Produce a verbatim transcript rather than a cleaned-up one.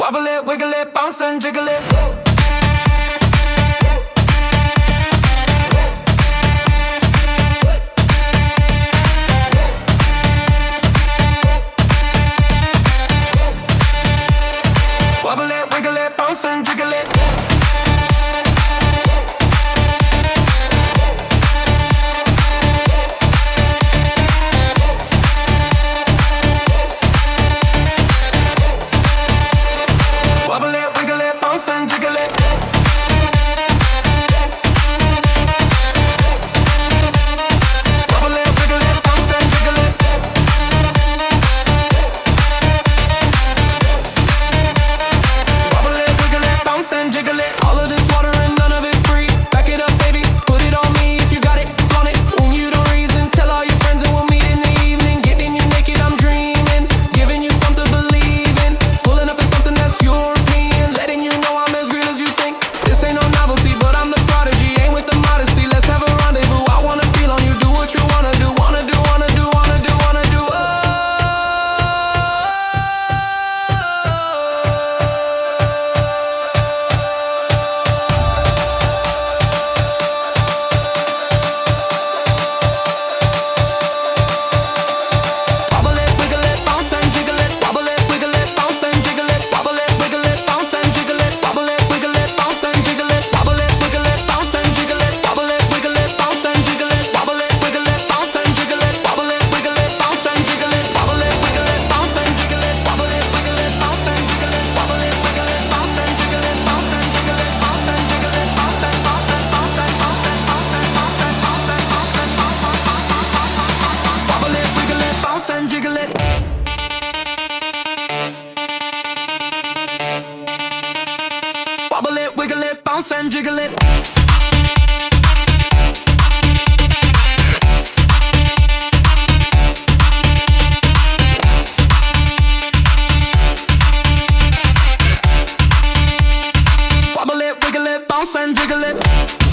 Wobble it, wiggle it, bounce and jiggle it. Wobble it, wiggle it, bounce and jiggle it. Wobble it, wiggle it, bounce and jiggle it. Wobble it, wiggle it, bounce and jiggle it. Wobble it, wiggle it, bounce and jiggle it. All of this water and none of it free. Back it up, baby, put it on me if you got it, flaunt it. When you don't reason, tell all your friends and we'll meet in the evening. Getting you naked, I'm dreaming. Giving you something to believe in. Pulling up in something that's European. Letting you know I'm as real as you think. This ain't no novelty, but I'm the prodigy. Ain't with the modesty, let's have a rendezvous. I wanna feel on you, do what you wanna do. Wanna do, wanna do, wanna do, wanna do. Oh. Wobble it, wiggle it, bounce and jiggle it. Wobble it, wiggle it, bounce and jiggle it. Wobble it, wiggle it, bounce and jiggle it. Wobble it, wiggle it, bounce and jiggle it. Wobble it, wiggle it, bounce and jiggle it. Wobble it, wiggle it, bounce and jiggle it. Wobble it, wiggle it, bounce and jiggle it. Wobble it, wiggle it, bounce and jiggle it. Wobble it, wiggle it, bounce and jiggle it. Wobble it, wiggle it, bounce and jiggle it. Wobble it, wiggle it, bounce and jiggle it. Bounce and jiggle it, bounce and jiggle it. Bounce and bounce and bounce and bounce and bounce and bounce and bounce and bounce and bounce. Wobble it, wiggle it, bounce and jiggle it. Wobble it, wiggle it, bounce and jiggle it. Wobble it, wiggle it, bounce and jiggle it.